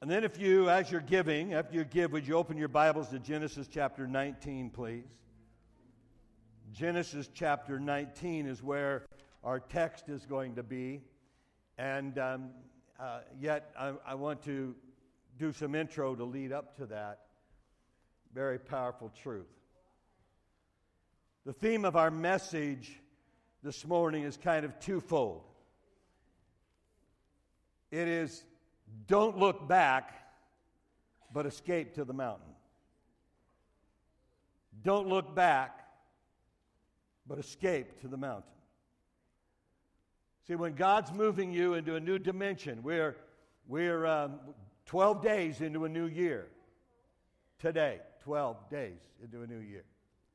And then if you, as you're giving, after you give, would you open your Bibles to Genesis chapter 19, please? Genesis chapter 19 is where our text is going to be. And yet I want to do some intro to lead up to that very powerful truth. The theme of our message this morning is kind of twofold. It is, don't look back, but escape to the mountain. Don't look back, but escape to the mountain. See, when God's moving you into a new dimension, we're 12 days into a new year. Today, 12 days into a new year.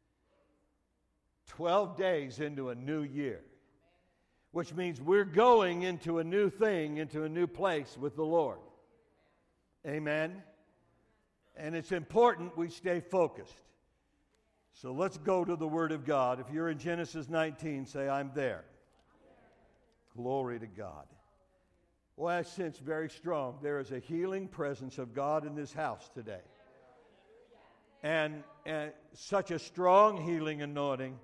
12 days into a new year. Which means we're going into a new thing, into a new place with the Lord. Amen? And it's important we stay focused. So let's go to the Word of God. If you're in Genesis 19, say, I'm there. Glory to God. Well, I sense very strong there is a healing presence of God in this house today. And such a strong healing anointing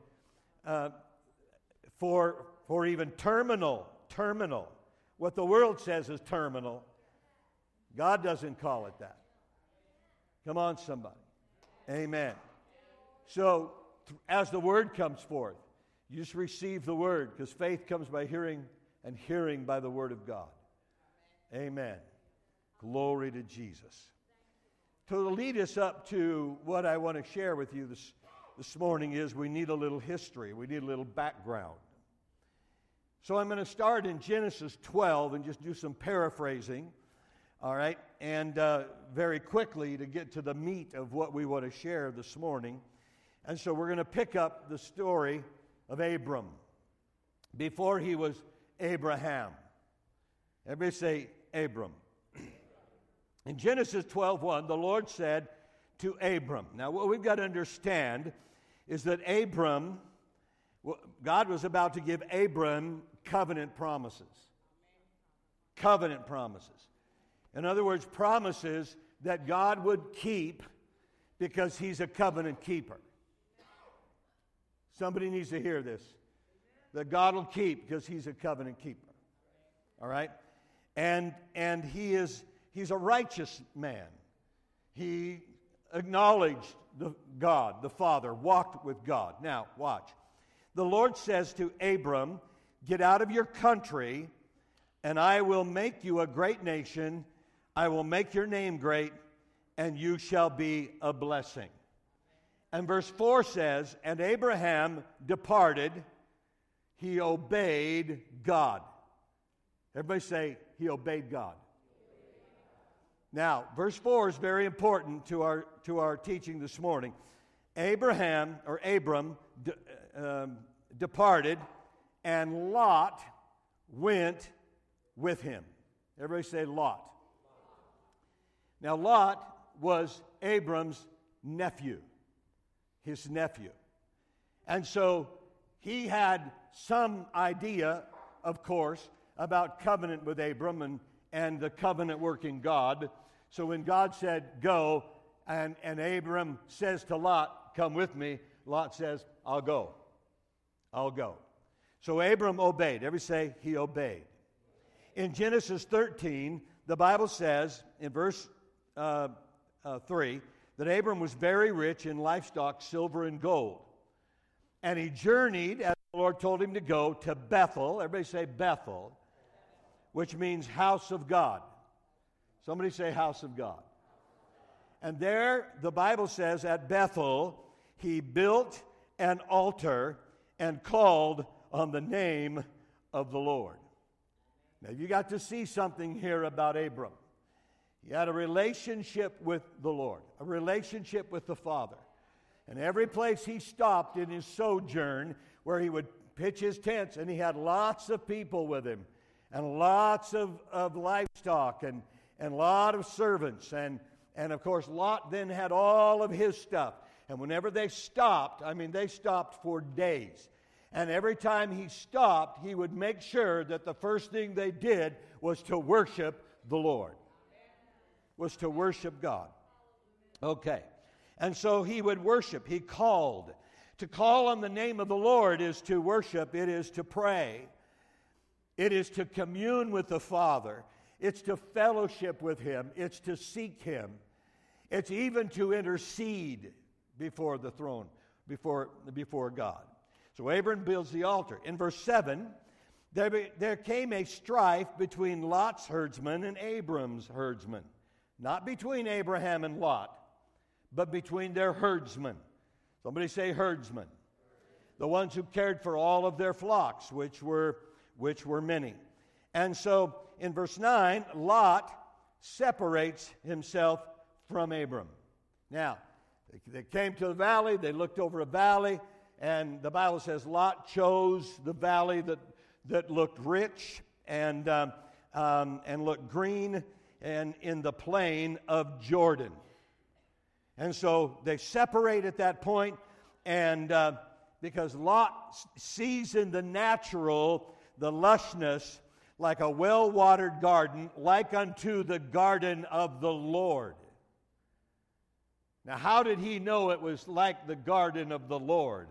for even terminal, what the world says is terminal, God doesn't call it that. Come on, somebody. Amen. So, as the Word comes forth, you just receive the Word, because faith comes by hearing, and hearing by the Word of God. Amen. Glory to Jesus. To lead us up to what I want to share with you this morning is we need a little history. We need a little background. So I'm going to start in Genesis 12 and just do some paraphrasing, all right, and very quickly to get to the meat of what we want to share this morning. And so we're going to pick up the story of Abram before he was Abraham. Everybody say Abram. In Genesis 12:1, the Lord said to Abram. Now what we've got to understand is that God was about to give Abram covenant promises. Covenant promises. In other words, promises that God would keep because He's a covenant keeper. Somebody needs to hear this. That God will keep because He's a covenant keeper. All right? And He's a righteous man. He acknowledged God, the Father, walked with God. Now, watch. The Lord says to Abram, get out of your country, and I will make you a great nation. I will make your name great, and you shall be a blessing. And verse 4 says, and Abraham departed, he obeyed God. Everybody say, he obeyed God. Now, verse 4 is very important to our teaching this morning. Abram departed, and Lot went with him. Everybody say Lot. Now, Lot was Abram's nephew, his nephew. And so he had some idea, of course, about covenant with Abram and the covenant-working God. So when God said, go, and Abram says to Lot, come with me, Lot says, I'll go. I'll go. So Abram obeyed. Everybody say, he obeyed. In Genesis 13, the Bible says, in verse 3, that Abram was very rich in livestock, silver, and gold. And he journeyed, as the Lord told him to go, to Bethel. Everybody say Bethel, which means house of God. Somebody say house of God. And there, the Bible says, at Bethel, he built an altar and called on the name of the Lord. Now, you got to see something here about Abram. He had a relationship with the Lord, a relationship with the Father. And every place he stopped in his sojourn, where he would pitch his tents, and he had lots of people with him, and lots of livestock, and a lot of servants. And of course, Lot then had all of his stuff. And whenever they stopped, they stopped for days. And every time he stopped, he would make sure that the first thing they did was to worship the Lord. was to worship God. Okay. And so he would worship. He called. To call on the name of the Lord is to worship. It is to pray. It is to commune with the Father. It's to fellowship with Him. It's to seek Him. It's even to intercede before the throne, before God. So Abram builds the altar. In verse 7, there came a strife between Lot's herdsmen and Abram's herdsmen. Not between Abraham and Lot, but between their herdsmen. Somebody say herdsmen. The ones who cared for all of their flocks, which were many. And so in verse 9, Lot separates himself from Abram. Now, they came to the valley, they looked over a valley, and the Bible says Lot chose the valley that looked rich and looked green and in the plain of Jordan. And so they separate at that point, and because Lot sees in the natural the lushness like a well-watered garden, like unto the garden of the Lord. Now, how did he know it was like the garden of the Lord?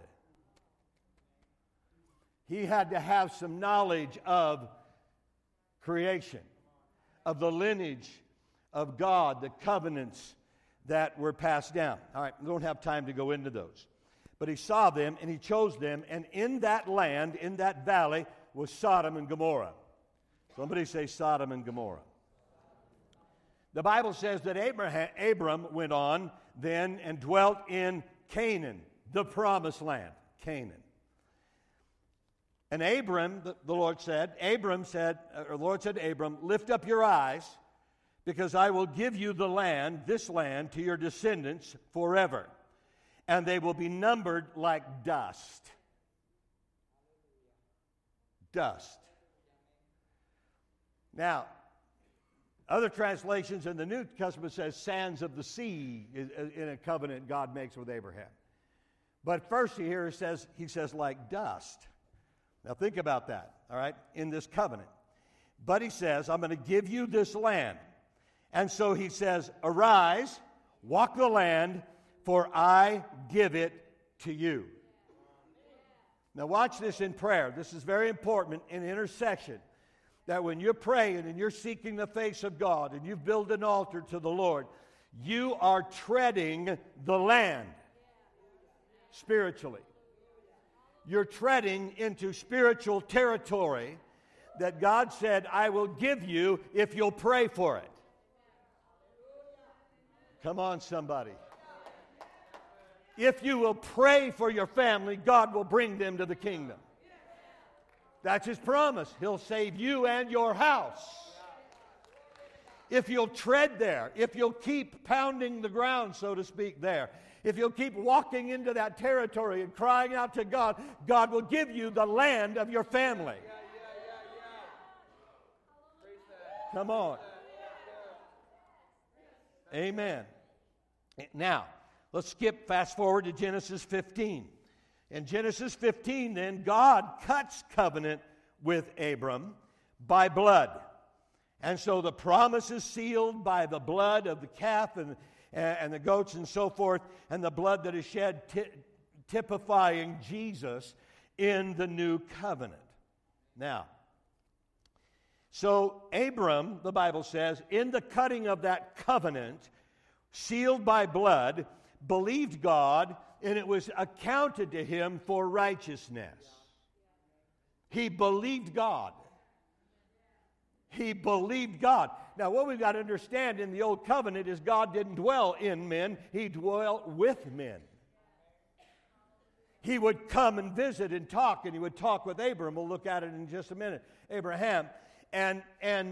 He had to have some knowledge of creation, of the lineage of God, the covenants that were passed down. All right, we don't have time to go into those. But he saw them, and he chose them, and in that land, in that valley, was Sodom and Gomorrah. Somebody say Sodom and Gomorrah. The Bible says that Abram went on then and dwelt in Canaan, the promised land, Canaan. And the Lord said to Abram, lift up your eyes, because I will give you this land, to your descendants forever, and they will be numbered like dust. Dust. Now, other translations in the New Testament says sands of the sea in a covenant God makes with Abraham. But first here he says like dust. Now think about that, all right, in this covenant. But he says, I'm going to give you this land. And so he says, arise, walk the land, for I give it to you. Now watch this in prayer. This is very important in intercession. That when you're praying and you're seeking the face of God and you build an altar to the Lord, you are treading the land spiritually. You're treading into spiritual territory that God said, I will give you if you'll pray for it. Come on, somebody. If you will pray for your family, God will bring them to the kingdom. That's His promise. He'll save you and your house. If you'll tread there, if you'll keep pounding the ground, so to speak, there, if you'll keep walking into that territory and crying out to God, God will give you the land of your family. Come on. Amen. Now, let's fast forward to Genesis 15. In Genesis 15, then, God cuts covenant with Abram by blood. And so the promise is sealed by the blood of the calf and the goats and so forth, and the blood that is shed typifying Jesus in the new covenant. Now, so Abram, the Bible says, in the cutting of that covenant, sealed by blood, believed God, and it was accounted to him for righteousness. He believed God. He believed God. Now, what we've got to understand in the Old Covenant is God didn't dwell in men. He dwelt with men. He would come and visit and talk, and he would talk with Abram. We'll look at it in just a minute. Abraham, and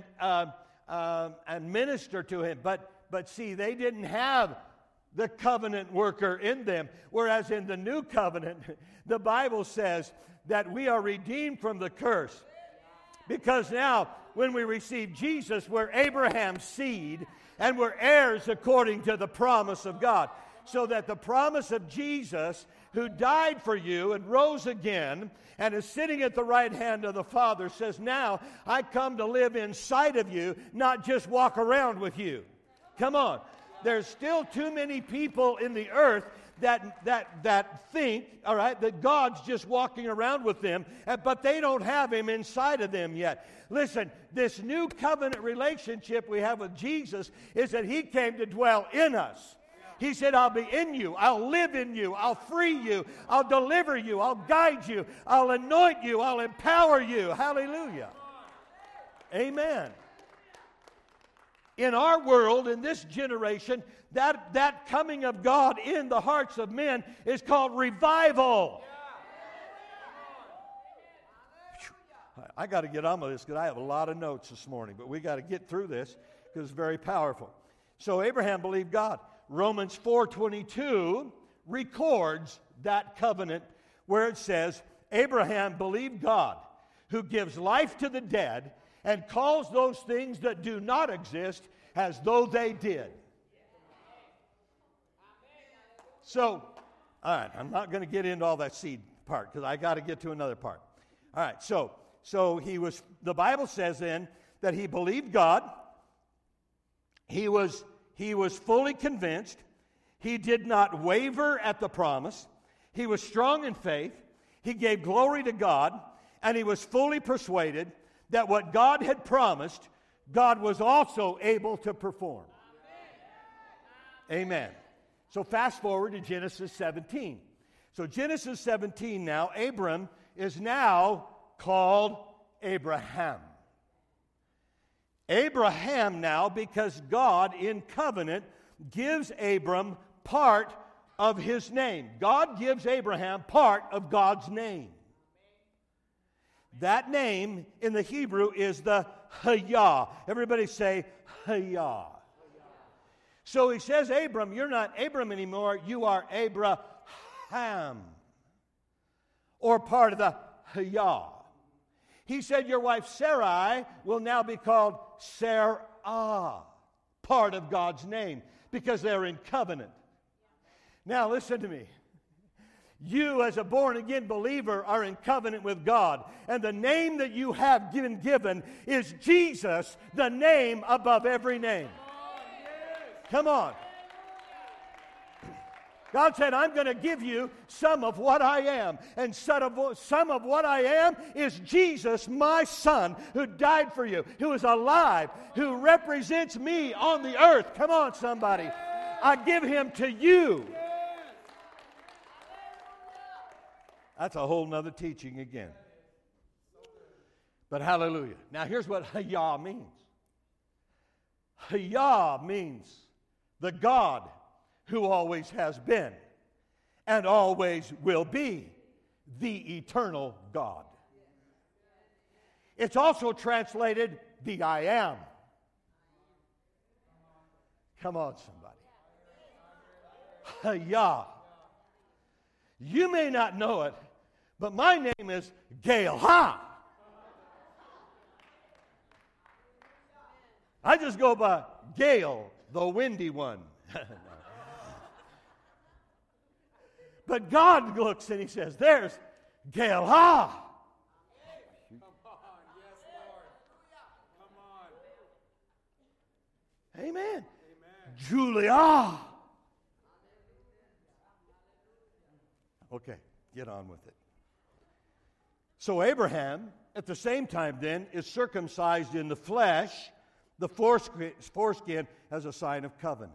minister to him. But see, they didn't have the covenant worker in them. Whereas in the new covenant, the Bible says that we are redeemed from the curse. Because now, when we receive Jesus, we're Abraham's seed, and we're heirs according to the promise of God. So that the promise of Jesus, who died for you and rose again, and is sitting at the right hand of the Father, says, now I come to live inside of you, not just walk around with you. Come on. There's still too many people in the earth that think, all right, that God's just walking around with them, but they don't have Him inside of them yet. Listen, this new covenant relationship we have with Jesus is that He came to dwell in us. He said, I'll be in you, I'll live in you, I'll free you, I'll deliver you, I'll guide you, I'll anoint you, I'll empower you. Hallelujah. Amen. In our world, in this generation, that coming of God in the hearts of men is called revival. I got to get on with this because I have a lot of notes this morning, but we got to get through this because it's very powerful. So Abraham believed God. Romans 4:22 records that covenant where it says, Abraham believed God, who gives life to the dead and calls those things that do not exist as though they did. So, all right, I'm not going to get into all that seed part because I got to get to another part. All right, so the Bible says then that he believed God. He was fully convinced. He did not waver at the promise. He was strong in faith. He gave glory to God, and he was fully persuaded that what God had promised, God was also able to perform. Amen. So fast forward to Genesis 17. So Genesis 17 now, Abram is now called Abraham. Abraham now, because God in covenant gives Abram part of his name. God gives Abraham part of God's name. That name in the Hebrew is the Hayah. Everybody say Hayah. So he says, Abram, you're not Abram anymore, you are Abraham, or part of the Hayah. He said, your wife Sarai will now be called Sarah, part of God's name, because they're in covenant. Now listen to me. You as a born-again believer are in covenant with God, and the name that you have been given is Jesus, the name above every name. Come on. God said, I'm going to give you some of what I am. And some of what I am is Jesus, my Son, who died for you, who is alive, who represents me on the earth. Come on, somebody. I give him to you. That's a whole nother teaching again. But hallelujah. Now here's what Hayah means. Hayah means the God who always has been and always will be, the eternal God. It's also translated the I am. Come on, somebody. Hayah. You may not know it, but my name is Gail Ha. I just go by Gail, the windy one. But God looks and he says, there's Gail Ha. Come on, yes, Lord. Come on. Amen. Amen. Julia. Okay, get on with it. So Abraham, at the same time then, is circumcised in the flesh, the foreskin as a sign of covenant.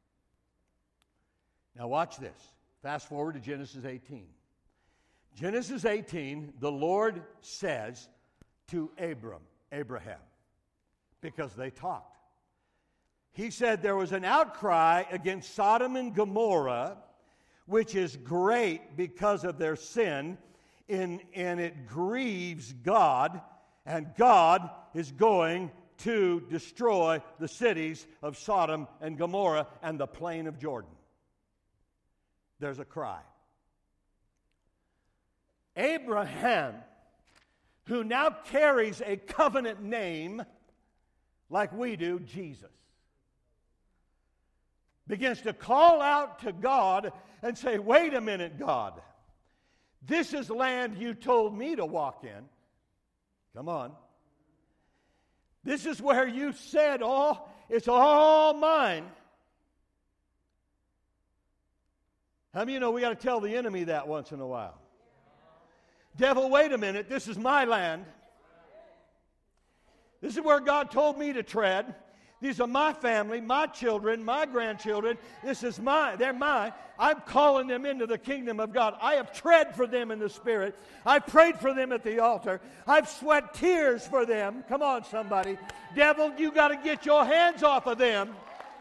Now watch this. Fast forward to Genesis 18. Genesis 18, the Lord says to Abraham, because they talked. He said there was an outcry against Sodom and Gomorrah, which is great because of their sin, and it grieves God, and God is going to destroy the cities of Sodom and Gomorrah and the plain of Jordan. There's a cry. Abraham, who now carries a covenant name like we do, Jesus, begins to call out to God and say, wait a minute, God. This is land you told me to walk in. Come on. This is where you said, It's all mine. How many of you know we got to tell the enemy that once in a while? Devil, wait a minute. This is my land. This is where God told me to tread. These are my family, my children, my grandchildren. This is mine. They're mine. I'm calling them into the kingdom of God. I have tread for them in the Spirit. I've prayed for them at the altar. I've sweat tears for them. Come on, somebody. Devil, you got to get your hands off of them.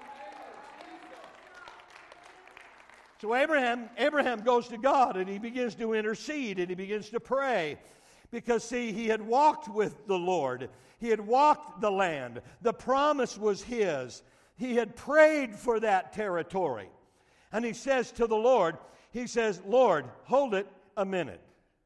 So Abraham goes to God, and he begins to intercede, and he begins to pray. Because, see, he had walked with the Lord. He had walked the land. The promise was his. He had prayed for that territory. And he says to the Lord, he says, Lord, hold it a minute.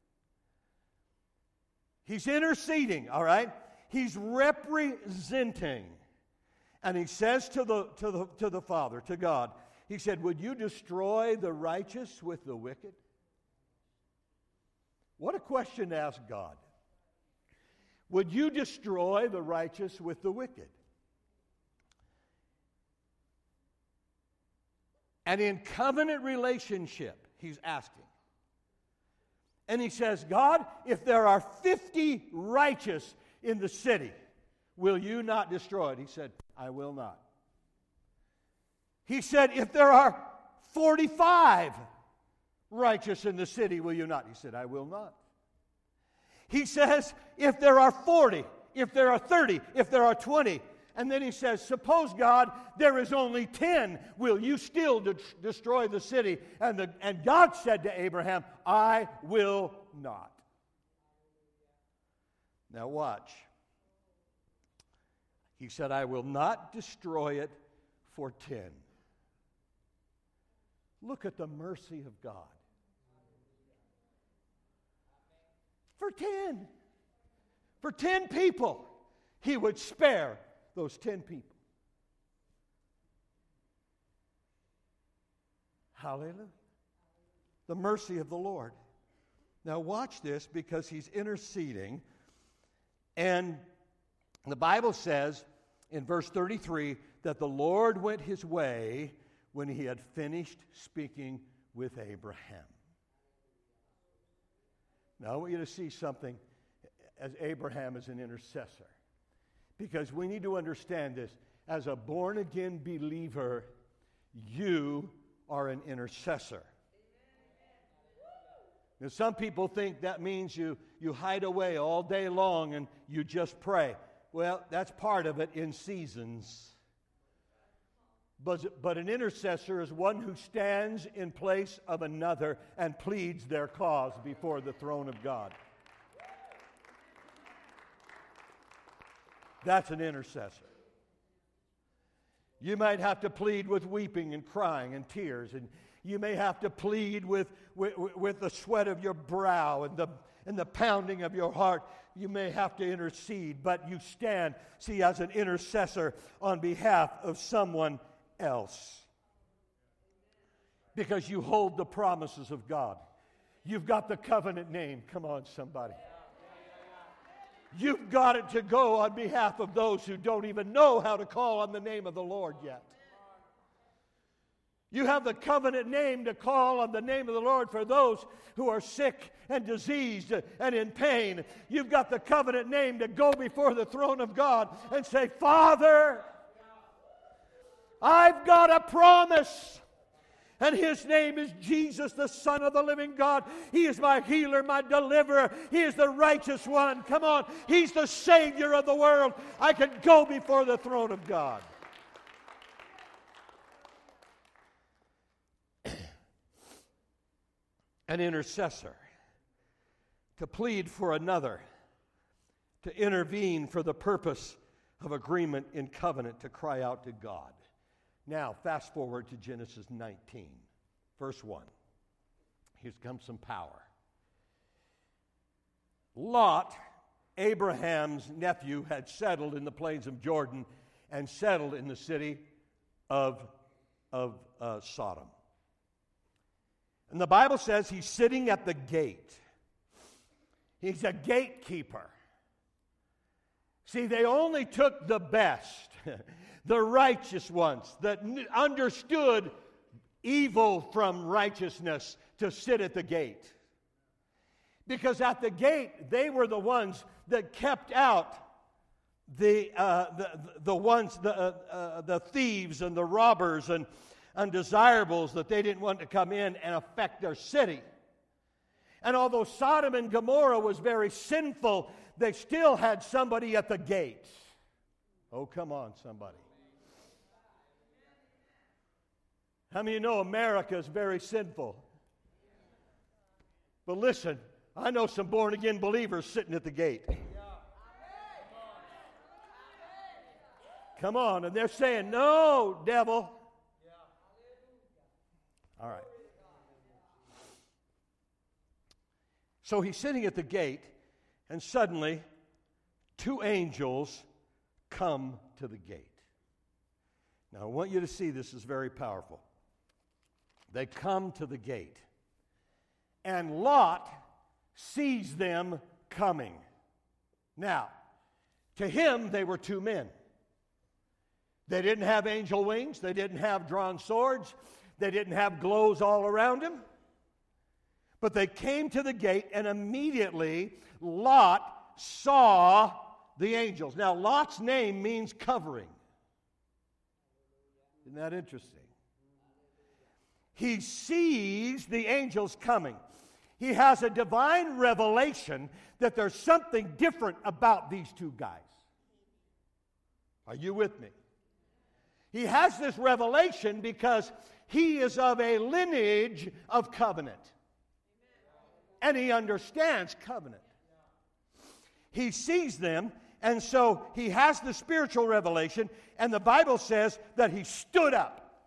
He's interceding, all right? He's representing. And he says to the Father, to God, he said, would you destroy the righteous with the wicked? What a question to ask God. Would you destroy the righteous with the wicked? And in covenant relationship, he's asking. And he says, God, if there are 50 righteous in the city, will you not destroy it? He said, I will not. He said, if there are 45 righteous in the city, will you not? He said, I will not. He says, if there are 40, if there are 30, if there are 20, and then he says, suppose, God, there is only 10, will you still destroy the city? And God said to Abraham, I will not. Now watch. He said, I will not destroy it for 10. Look at the mercy of God. For 10 people, he would spare those 10 people. Hallelujah. The mercy of the Lord. Now watch this, because he's interceding. And the Bible says in verse 33 that the Lord went his way when he had finished speaking with Abraham. Now I want you to see something as Abraham is an intercessor. Because we need to understand this. As a born-again believer, you are an intercessor. Now, some people think that means you hide away all day long and you just pray. Well, that's part of it in seasons. But an intercessor is one who stands in place of another and pleads their cause before the throne of God. That's an intercessor. You might have to plead with weeping and crying and tears, and you may have to plead with the sweat of your brow and the pounding of your heart. You may have to intercede, but you stand, see, as an intercessor on behalf of someone else. Because you hold the promises of God. You've got the covenant name. Come on, somebody. You've got it to go on behalf of those who don't even know how to call on the name of the Lord yet. You have the covenant name to call on the name of the Lord for those who are sick and diseased and in pain. You've got the covenant name to go before the throne of God and say, Father, I've got a promise. And his name is Jesus, the Son of the living God. He is my healer, my deliverer. He is the righteous one. Come on. He's the Savior of the world. I can go before the throne of God. An intercessor. To plead for another. To intervene for the purpose of agreement in covenant. To cry out to God. Now, fast forward to Genesis 19, verse 1. Here comes some power. Lot, Abraham's nephew, had settled in the plains of Jordan and settled in the city of Sodom. And the Bible says he's sitting at the gate. He's a gatekeeper. See, they only took the best. the righteous ones that understood evil from righteousness, to sit at the gate. Because at the gate, they were the ones that kept out the thieves and the robbers and undesirables that they didn't want to come in and affect their city. And although Sodom and Gomorrah was very sinful, they still had somebody at the gate. Oh, come on, somebody. How many of you know America is very sinful? But listen, I know some born-again believers sitting at the gate. Come on, and they're saying, no, devil. All right. So he's sitting at the gate, and suddenly 2 angels come to the gate. Now, I want you to see this is very powerful. They come to the gate, and Lot sees them coming. Now, to him, they were 2 men. They didn't have angel wings. They didn't have drawn swords. They didn't have glows all around them. But they came to the gate, and immediately Lot saw the angels. Now, Lot's name means covering. Isn't that interesting? He sees the angels coming. He has a divine revelation that there's something different about these 2 guys. Are you with me? He has this revelation because he is of a lineage of covenant. And he understands covenant. He sees them, and so he has the spiritual revelation, and the Bible says that he stood up.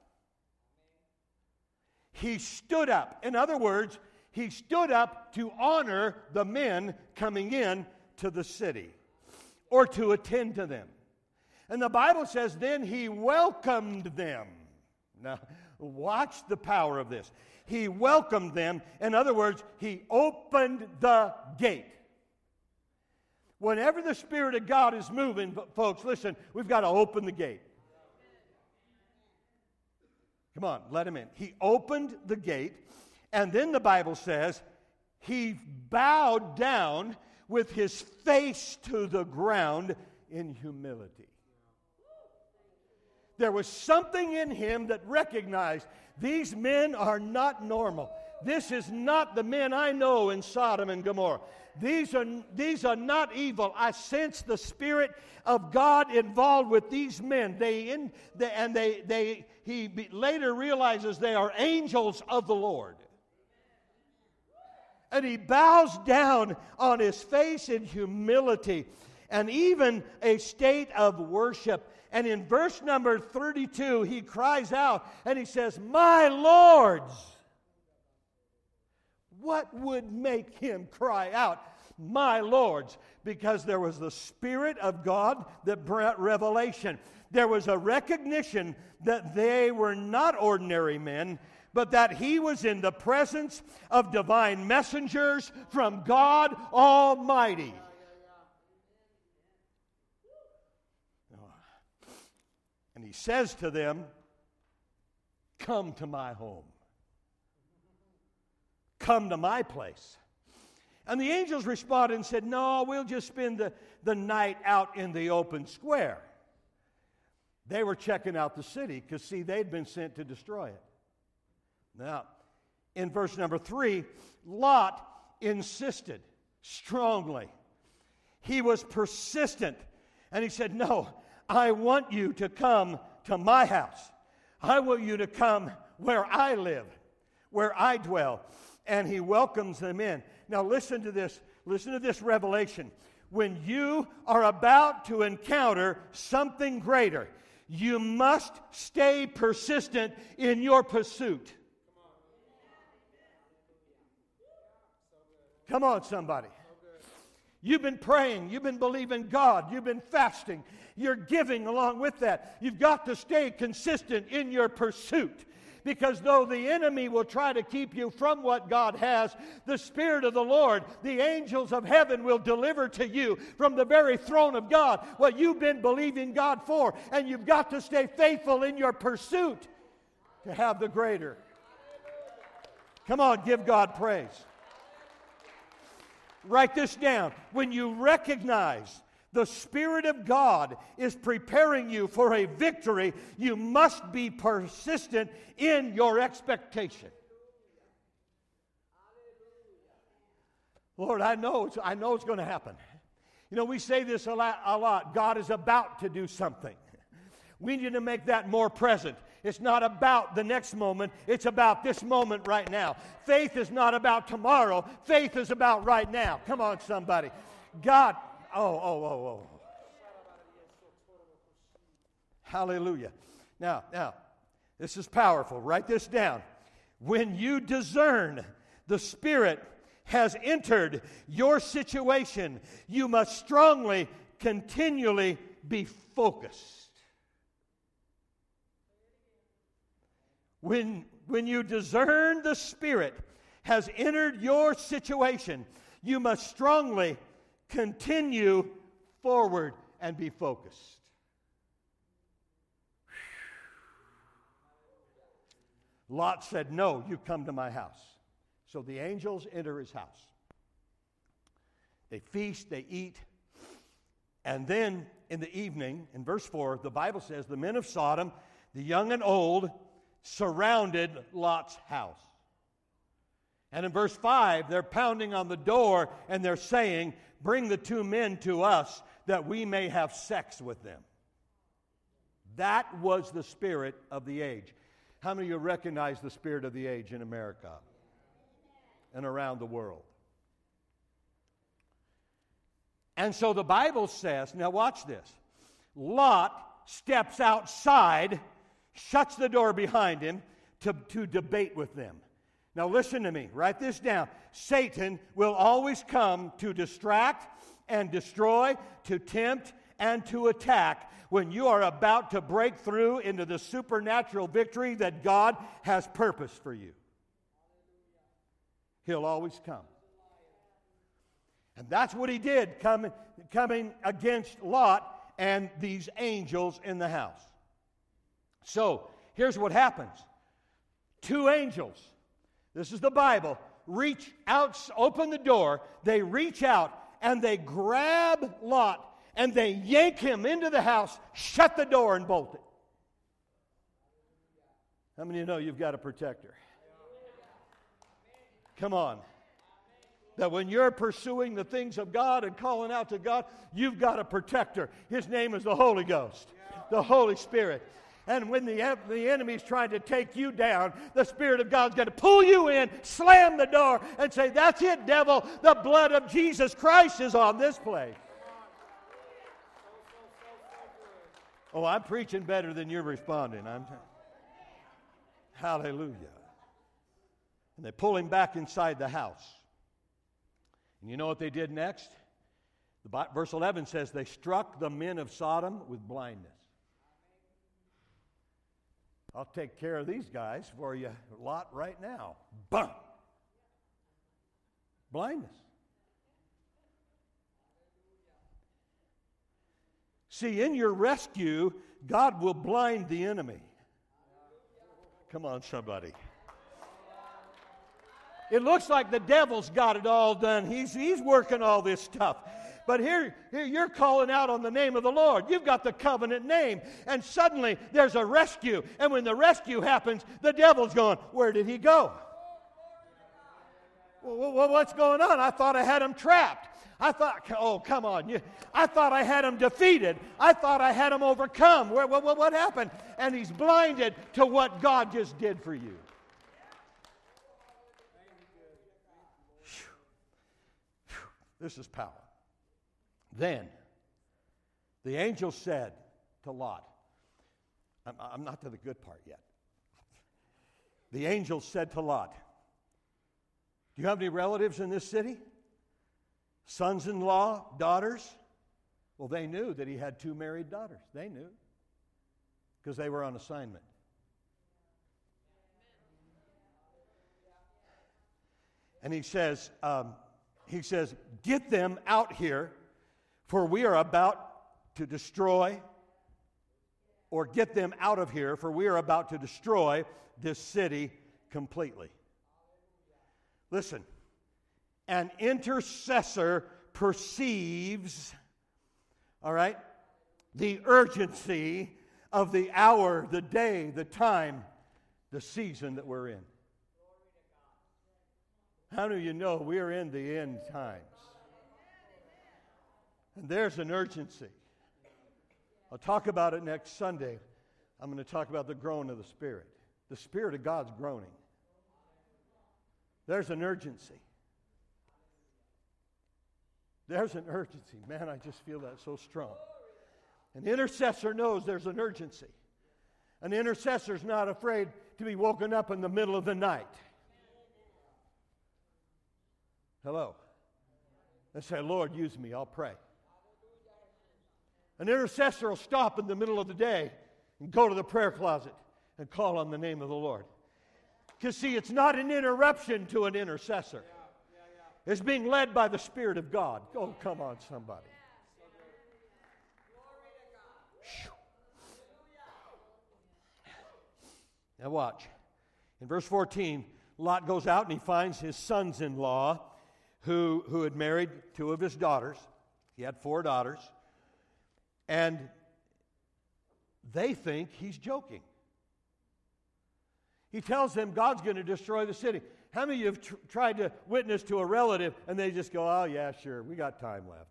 He stood up. In other words, he stood up to honor the men coming in to the city or to attend to them. And the Bible says then he welcomed them. Now, watch the power of this. He welcomed them. In other words, he opened the gate. Whenever the Spirit of God is moving, folks, listen, we've got to open the gate. Come on, let him in. He opened the gate, and then the Bible says he bowed down with his face to the ground in humility. There was something in him that recognized these men are not normal. This is not the men I know in Sodom and Gomorrah. These are not evil. I sense the Spirit of God involved with these men. He later realizes they are angels of the Lord. And he bows down on his face in humility and even a state of worship. And in verse number 32, he cries out and he says, "My lords." What would make him cry out, "My lords"? Because there was the Spirit of God that brought revelation. There was a recognition that they were not ordinary men, but that he was in the presence of divine messengers from God Almighty. And he says to them, "Come to my home. Come to my place." And the angels responded and said, "No, we'll just spend the night out in the open square." They were checking out the city because, see, they'd been sent to destroy it. Now, in verse number 3, Lot insisted strongly. He was persistent. And he said, "No, I want you to come to my house. I want you to come where I live, where I dwell." And he welcomes them in. Now listen to this. Listen to this revelation. When you are about to encounter something greater, you must stay persistent in your pursuit. Come on, somebody. You've been praying. You've been believing God. You've been fasting. You're giving along with that. You've got to stay consistent in your pursuit. Because though the enemy will try to keep you from what God has, the Spirit of the Lord, the angels of heaven will deliver to you from the very throne of God what you've been believing God for. And you've got to stay faithful in your pursuit to have the greater. Come on, give God praise. Write this down. When you recognize the Spirit of God is preparing you for a victory, you must be persistent in your expectation. Lord, I know it's going to happen. You know, we say this a lot. God is about to do something. We need to make that more present. It's not about the next moment. It's about this moment right now. Faith is not about tomorrow. Faith is about right now. Come on, somebody. God, oh. Hallelujah. Now, this is powerful. Write this down. When you discern the Spirit has entered your situation, you must strongly, continually be focused. When you discern the Spirit has entered your situation, you must strongly continue forward and be focused. Lot said, "No, you come to my house." So the angels enter his house. They feast, they eat. And then in the evening, in verse 4, the Bible says, the men of Sodom, the young and old, surrounded Lot's house. And in verse 5, they're pounding on the door and they're saying, "Bring the two men to us that we may have sex with them." That was the spirit of the age. How many of you recognize the spirit of the age in America and around the world? And so the Bible says, now watch this, Lot steps outside, shuts the door behind him to debate with them. Now listen to me. Write this down. Satan will always come to distract and destroy, to tempt and to attack when you are about to break through into the supernatural victory that God has purposed for you. He'll always come. And that's what he did, coming against Lot and these angels in the house. So, here's what happens. Two angels, this is the Bible, reach out, open the door, they reach out, and they grab Lot, and they yank him into the house, shut the door, and bolt it. How many of you know you've got a protector? Come on. That when you're pursuing the things of God and calling out to God, you've got a protector. His name is the Holy Ghost, the Holy Spirit. And when the enemy's trying to take you down, the Spirit of God's going to pull you in, slam the door, and say, "That's it, devil. The blood of Jesus Christ is on this place." Oh, I'm preaching better than you're responding. Hallelujah. And they pull him back inside the house. And you know what they did next? Verse 11 says, they struck the men of Sodom with blindness. I'll take care of these guys for you, Lot, right now. Bum! Blindness. See, in your rescue, God will blind the enemy. Come on, somebody. It looks like the devil's got it all done. He's working all this stuff. But here you're calling out on the name of the Lord. You've got the covenant name. And suddenly there's a rescue. And when the rescue happens, the devil's going, "Where did he go? Well, what's going on? I thought I had him trapped. I thought, oh, come on. I thought I had him defeated. I thought I had him overcome. What happened?" And he's blinded to what God just did for you. This is power. Then the angel said to Lot, I'm not to the good part yet. The angel said to Lot, "Do you have any relatives in this city? Sons-in-law, daughters?" Well, they knew that he had 2 married daughters. They knew because they were on assignment. And he says, get them out here, for we are about to destroy, or get them out of here, for we are about to destroy this city completely. Listen, an intercessor perceives, all right, the urgency of the hour, the day, the time, the season that we're in. How do you know we're in the end times? And there's an urgency. I'll talk about it next Sunday. I'm going to talk about the groan of the Spirit. The Spirit of God's groaning. There's an urgency. There's an urgency. Man, I just feel that so strong. An intercessor knows there's an urgency. An intercessor's not afraid to be woken up in the middle of the night. Hello. And say, Lord, use me. I'll pray. An intercessor will stop in the middle of the day and go to the prayer closet and call on the name of the Lord. Because, see, it's not an interruption to an intercessor. It's being led by the Spirit of God. Oh, come on, somebody. Now watch. In verse 14, Lot goes out and he finds his sons-in-law who had married two of his daughters. He had 4 daughters. And they think he's joking. He tells them God's going to destroy the city. How many of you have tried to witness to a relative and they just go, oh, yeah, sure, we got time left?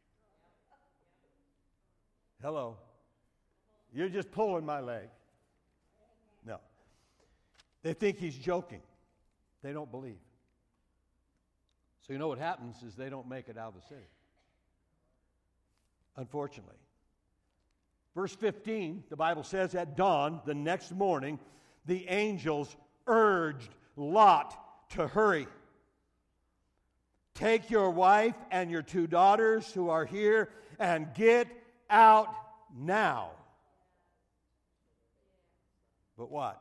Hello. You're just pulling my leg. No. They think he's joking. They don't believe. So you know what happens is they don't make it out of the city. Unfortunately. Verse 15, the Bible says, at dawn, the next morning, the angels urged Lot to hurry. Take your wife and your 2 daughters who are here and get out now. But watch.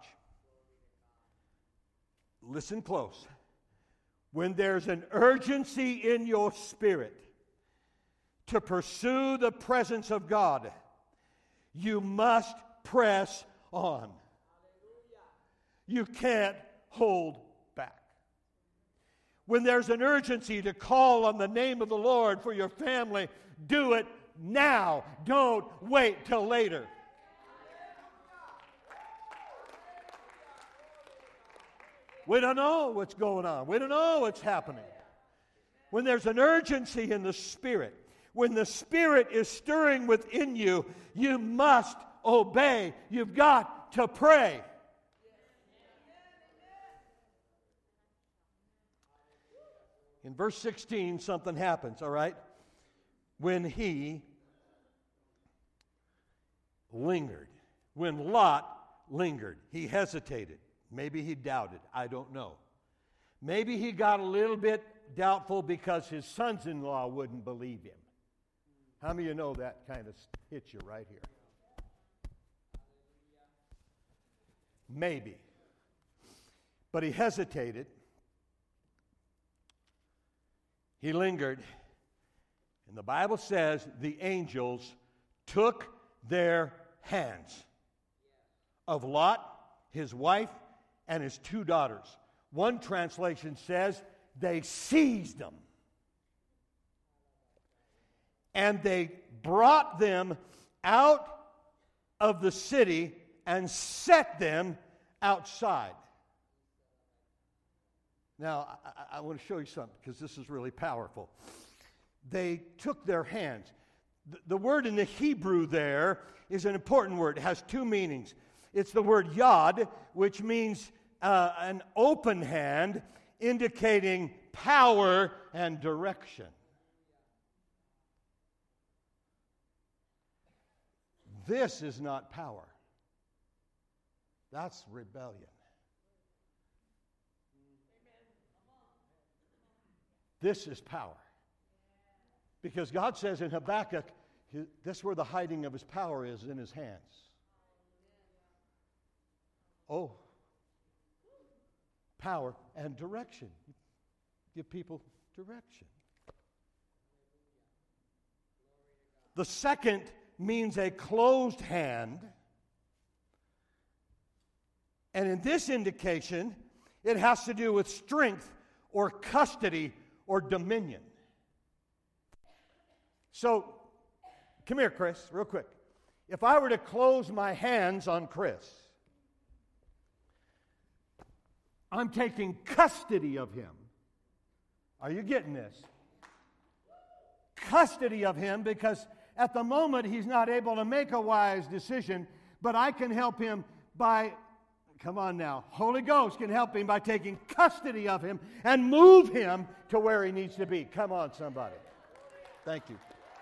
Listen close. When there's an urgency in your spirit to pursue the presence of God, you must press on. You can't hold back. When there's an urgency to call on the name of the Lord for your family, do it now. Don't wait till later. We don't know what's going on. We don't know what's happening. When there's an urgency in the Spirit, when the Spirit is stirring within you, you must obey. You've got to pray. In verse 16, something happens, all right? When he lingered, when Lot lingered, he hesitated. Maybe he doubted. I don't know. Maybe he got a little bit doubtful because his sons-in-law wouldn't believe him. How many of you know that kind of hits you right here? Maybe. But he hesitated. He lingered. And the Bible says the angels took their hands of Lot, his wife, and his 2 daughters. One translation says they seized them. And they brought them out of the city and set them outside. Now, I want to show you something because this is really powerful. They took their hands. The word in the Hebrew there is an important word. It has 2 meanings. It's the word yad, which means an open hand, indicating power and direction. This is not power. That's rebellion. This is power. Because God says in Habakkuk, this is where the hiding of his power is, in his hands. Oh, power and direction. give people direction. The second means a closed hand. And in this indication, it has to do with strength or custody or dominion. So, come here, Chris, real quick. If I were to close my hands on Chris, I'm taking custody of him. Are you getting this? Custody of him, because at the moment he's not able to make a wise decision, but I can help him by, come on now, Holy Ghost can help him by taking custody of him and move him to where he needs to be. Come on, somebody. Thank you.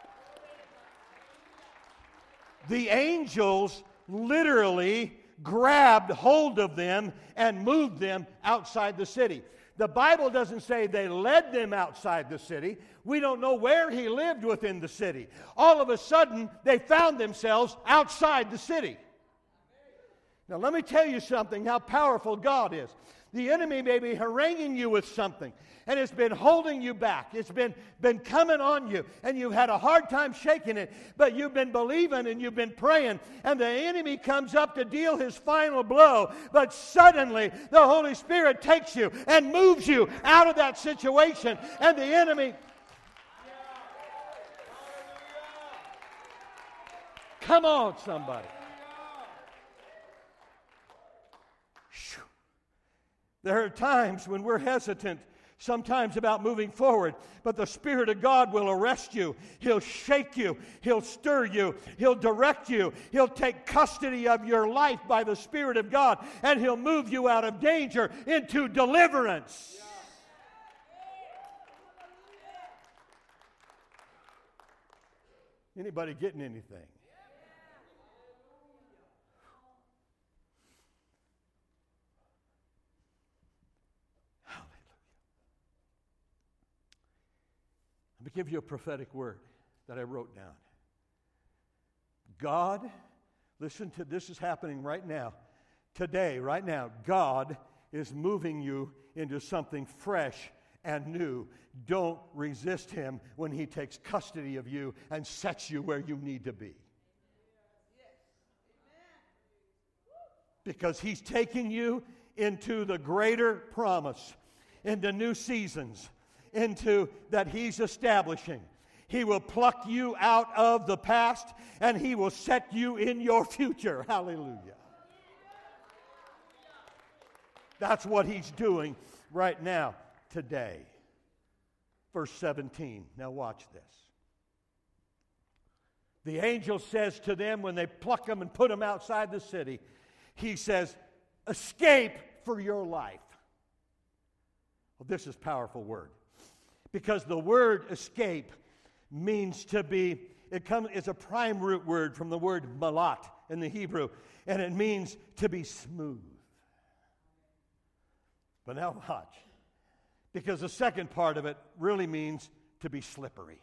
The angels literally grabbed hold of them and moved them outside the city. The Bible doesn't say they led them outside the city. We don't know where he lived within the city. All of a sudden, they found themselves outside the city. Now, let me tell you something, how powerful God is. The enemy may be haranguing you with something, and it's been holding you back. It's been coming on you, and you've had a hard time shaking it, but you've been believing and you've been praying, and the enemy comes up to deal his final blow, but suddenly the Holy Spirit takes you and moves you out of that situation, and the enemy... Come on, somebody. There are times when we're hesitant, sometimes about moving forward, but the Spirit of God will arrest you. He'll shake you. He'll stir you. He'll direct you. He'll take custody of your life by the Spirit of God, and He'll move you out of danger into deliverance. Anybody getting anything? Let me give you a prophetic word that I wrote down. God, listen to this, is happening right now. Today, right now, God is moving you into something fresh and new. Don't resist Him when He takes custody of you and sets you where you need to be. Because He's taking you into the greater promise, into new seasons, into that He's establishing. He will pluck you out of the past, and He will set you in your future. Hallelujah. That's what He's doing right now, today. Verse 17. Now watch this. The angel says to them when they pluck them and put them outside the city, he says, escape for your life. Well, this is a powerful word. Because the word escape means to be, it's a prime root word from the word malat in the Hebrew, and it means to be smooth. But now watch. Because the second part of it really means to be slippery.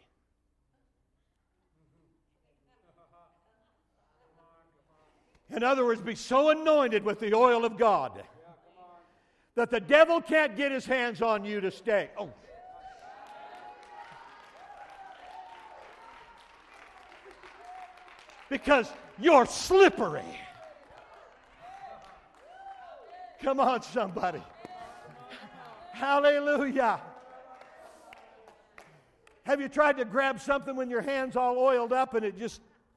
In other words, be so anointed with the oil of God that the devil can't get his hands on you to stay. Oh. Because you're slippery. Come on, somebody. Hallelujah. Have you tried to grab something when your hand's all oiled up and it just...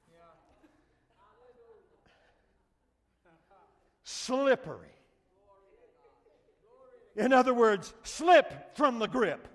Slippery. In other words, slip from the grip.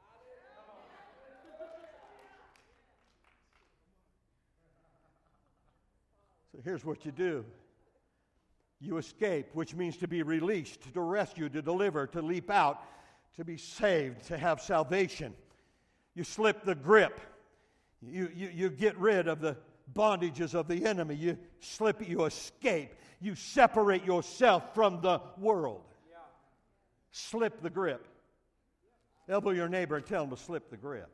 So here's what you do. You escape, which means to be released, to rescue, to deliver, to leap out, to be saved, to have salvation. You slip the grip. You get rid of the bondages of the enemy. You slip, you escape. You separate yourself from the world. Yeah. Slip the grip. Elbow your neighbor and tell him to slip the grip.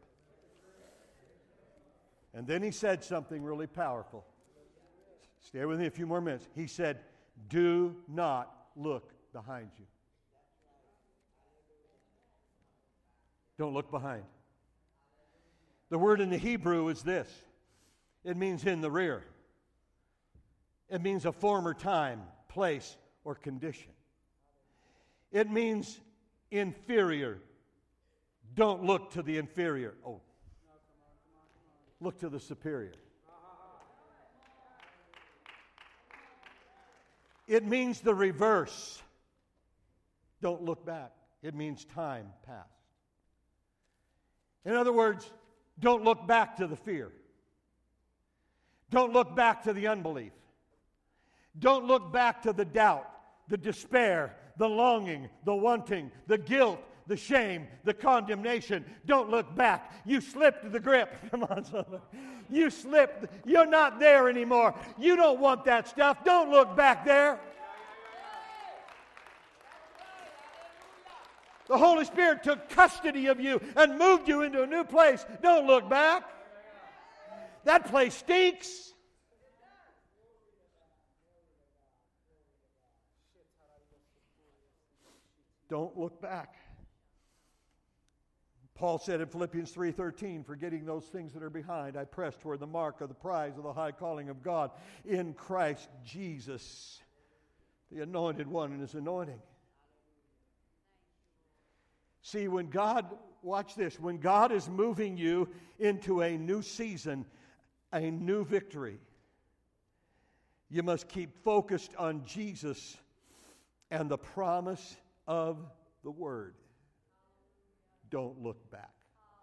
And then he said something really powerful. Stay with me a few more minutes. He said, do not look behind you. Don't look behind. The word in the Hebrew is this. It means in the rear. It means a former time, place, or condition. It means inferior. Don't look to the inferior. Oh, look to the superior. It means the reverse. Don't look back. It means time past. In other words, don't look back to the fear. Don't look back to the unbelief. Don't look back to the doubt, the despair, the longing, the wanting, the guilt, the shame, the condemnation. Don't look back. You slipped the grip. Come on, somebody. You slipped. You're not there anymore. You don't want that stuff. Don't look back there. The Holy Spirit took custody of you and moved you into a new place. Don't look back. That place stinks. Don't look back. Paul said in Philippians 3:13, forgetting those things that are behind, I press toward the mark of the prize of the high calling of God in Christ Jesus, the anointed one and his anointing. See, when God, watch this, when God is moving you into a new season, a new victory, you must keep focused on Jesus and the promise of the Word. Don't look back.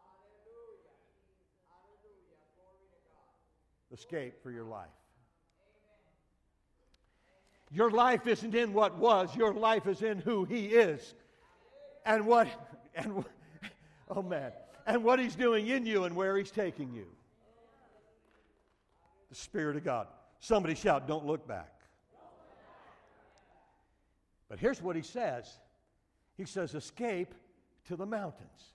Escape for your life. Your life isn't in what was, your life is in who He is. And what He's doing in you and where He's taking you. The Spirit of God. Somebody shout, don't look back. But here's what He says. He says, escape to the mountains.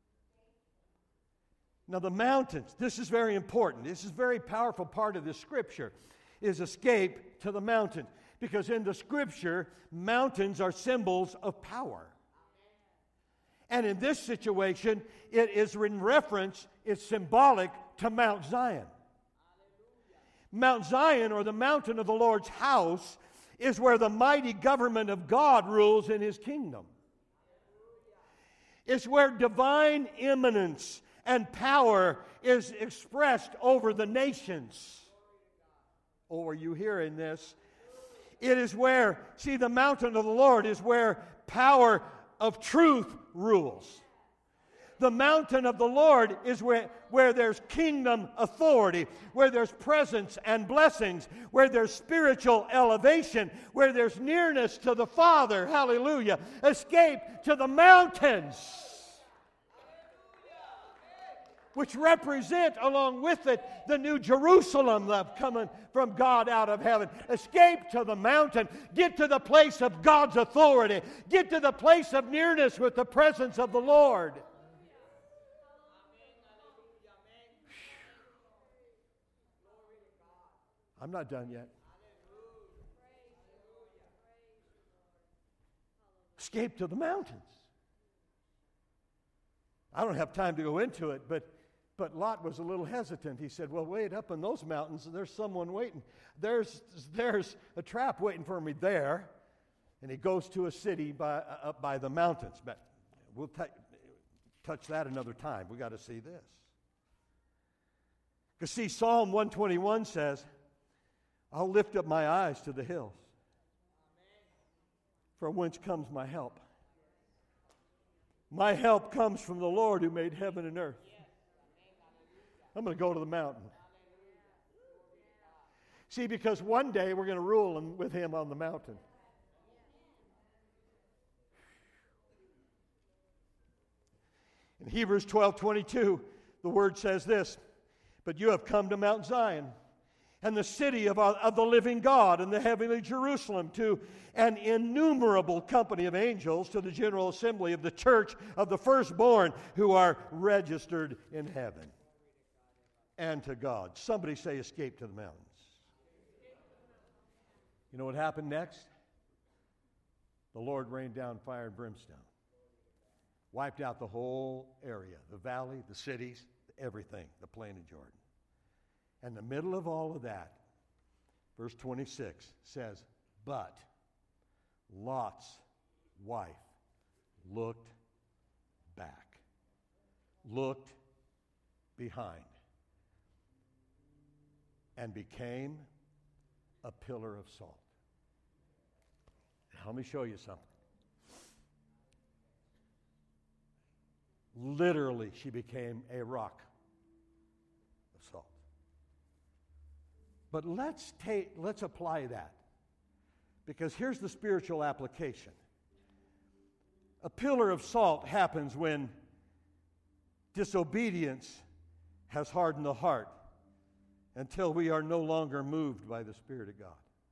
Now the mountains, this is very important. This is a very powerful part of this scripture, is escape to the mountains. Because in the scripture, mountains are symbols of power. And in this situation, it is in reference, it's symbolic to Mount Zion. Mount Zion, or the mountain of the Lord's house, is where the mighty government of God rules in His kingdom. It's where divine eminence and power is expressed over the nations. Oh, are you hearing this? It is where, see, the mountain of the Lord is where power of truth rules. The mountain of the Lord is where there's kingdom authority, where there's presence and blessings, where there's spiritual elevation, where there's nearness to the Father. Hallelujah. Escape to the mountains, which represent, along with it, the new Jerusalem coming from God out of heaven. Escape to the mountain. Get to the place of God's authority. Get to the place of nearness with the presence of the Lord. I'm not done yet. Escape to the mountains. I don't have time to go into it, but Lot was a little hesitant. He said, well, wait, up in those mountains, there's someone waiting. There's a trap waiting for me there. And he goes to a city up by the mountains. But we'll touch that another time. We got to see this. Because see, Psalm 121 says, I'll lift up my eyes to the hills. From whence comes my help? My help comes from the Lord who made heaven and earth. I'm going to go to the mountain. See, because one day we're going to rule with Him on the mountain. In Hebrews 12:22, the Word says this, but you have come to Mount Zion, and the city of the living God, and the heavenly Jerusalem, to an innumerable company of angels, to the general assembly of the church of the firstborn who are registered in heaven, and to God. Somebody say, escape to the mountains. You know what happened next? The Lord rained down fire and brimstone. Wiped out the whole area, the valley, the cities, everything, the plain of Jordan. And the middle of all of that, verse 26 says, but Lot's wife looked back, looked behind, and became a pillar of salt. Now, let me show you something. Literally, she became a rock of salt. But let's apply that, because here's the spiritual application. A pillar of salt happens when disobedience has hardened the heart until we are no longer moved by the Spirit of God.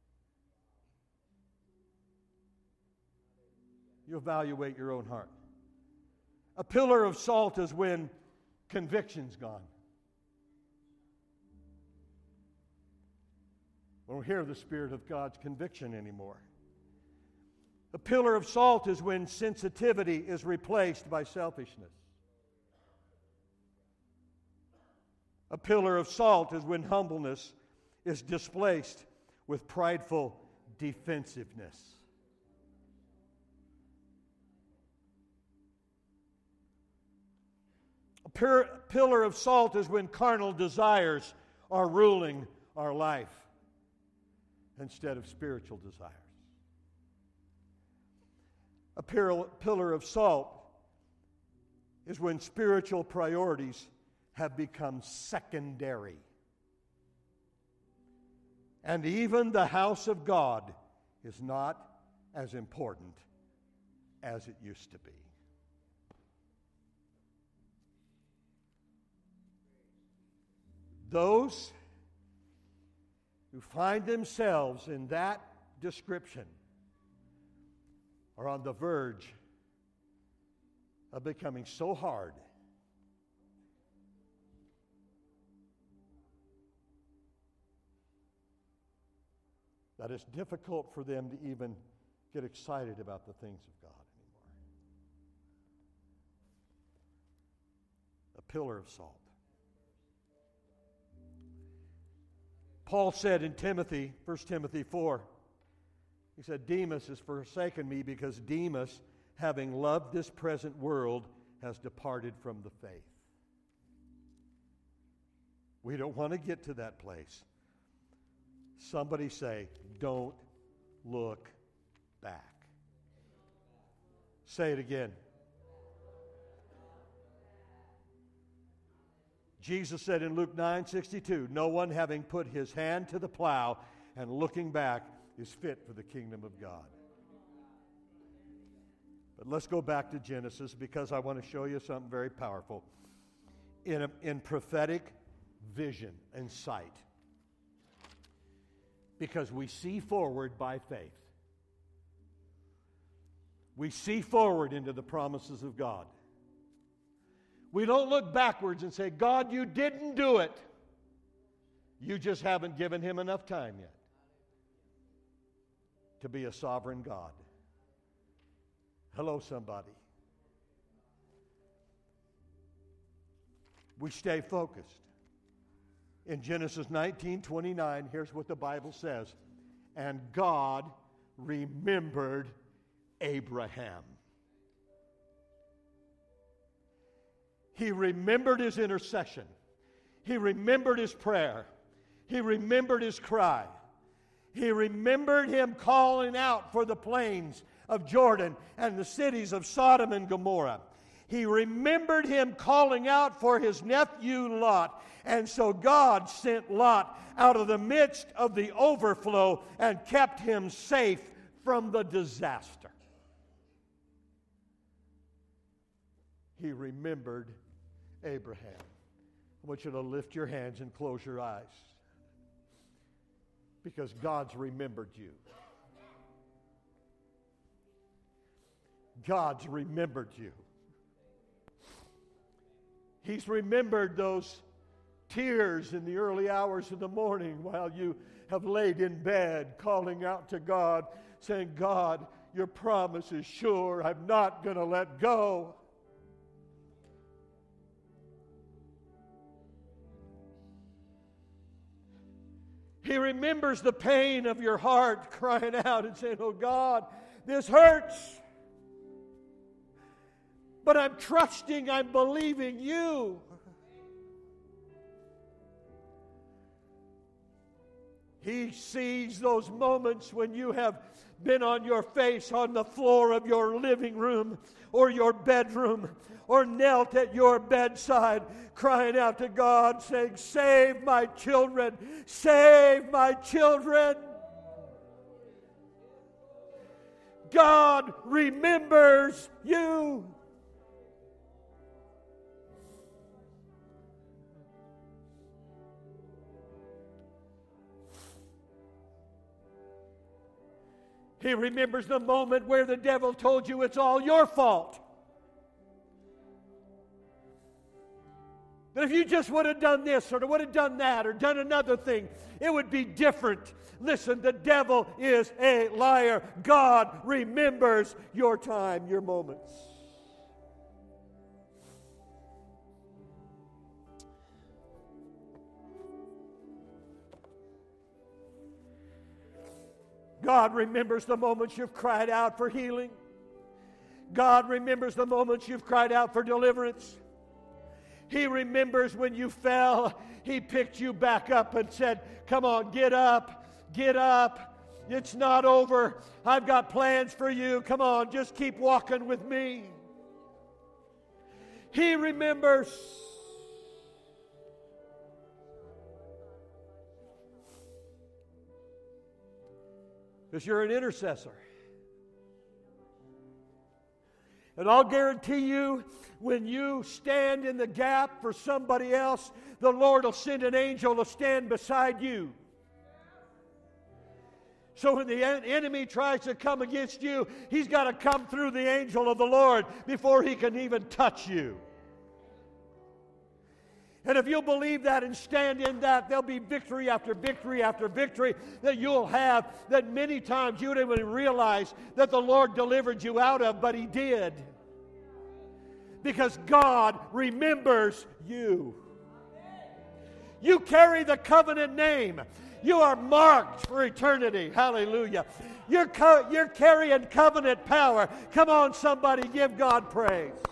You evaluate your own heart. A pillar of salt is when conviction's gone. We don't hear the Spirit of God's conviction anymore. A pillar of salt is when sensitivity is replaced by selfishness. A pillar of salt is when humbleness is displaced with prideful defensiveness. A pillar of salt is when carnal desires are ruling our life instead of spiritual desires. A pillar of salt is when spiritual priorities have become secondary. And even the house of God is not as important as it used to be. Those who find themselves in that description are on the verge of becoming so hard that it's difficult for them to even get excited about the things of God anymore. A pillar of salt. Paul said in Timothy, 1 Timothy 4, he said, Demas has forsaken me because Demas, having loved this present world, has departed from the faith. We don't want to get to that place. Somebody say, don't look back. Say it again. Jesus said in Luke 9:62, no one having put his hand to the plow and looking back is fit for the kingdom of God. But let's go back to Genesis, because I want to show you something very powerful. In prophetic vision and sight. Because we see forward by faith. We see forward into the promises of God. We don't look backwards and say, God, you didn't do it. You just haven't given him enough time yet to be a sovereign God. Hello, somebody. We stay focused. In Genesis 19:29, here's what the Bible says. And God remembered Abraham. He remembered his intercession. He remembered his prayer. He remembered his cry. He remembered him calling out for the plains of Jordan and the cities of Sodom and Gomorrah. He remembered him calling out for his nephew Lot. And so God sent Lot out of the midst of the overflow and kept him safe from the disaster. He remembered Abraham. I want you to lift your hands and close your eyes, because God's remembered you. God's remembered you. He's remembered those tears in the early hours of the morning while you have laid in bed calling out to God, saying, God, your promise is sure. I'm not going to let go. He remembers the pain of your heart, crying out and saying, oh God, this hurts. But I'm trusting, I'm believing you. He sees those moments when you have been on your face on the floor of your living room or your bedroom or knelt at your bedside crying out to God saying, save my children, save my children. God remembers you. He remembers the moment where the devil told you it's all your fault. That if you just would have done this or would have done that or done another thing, it would be different. Listen, the devil is a liar. God remembers your time, your moments. God remembers the moments you've cried out for healing. God remembers the moments you've cried out for deliverance. He remembers when you fell, He picked you back up and said, come on, get up, get up. It's not over. I've got plans for you. Come on, just keep walking with me. He remembers. Because you're an intercessor. And I'll guarantee you, when you stand in the gap for somebody else, the Lord will send an angel to stand beside you. So when the enemy tries to come against you, he's got to come through the angel of the Lord before he can even touch you. And if you'll believe that and stand in that, there'll be victory after victory after victory that you'll have that many times you didn't even realize that the Lord delivered you out of, but He did. Because God remembers you. You carry the covenant name. You are marked for eternity. Hallelujah. You're carrying covenant power. Come on, somebody, give God praise.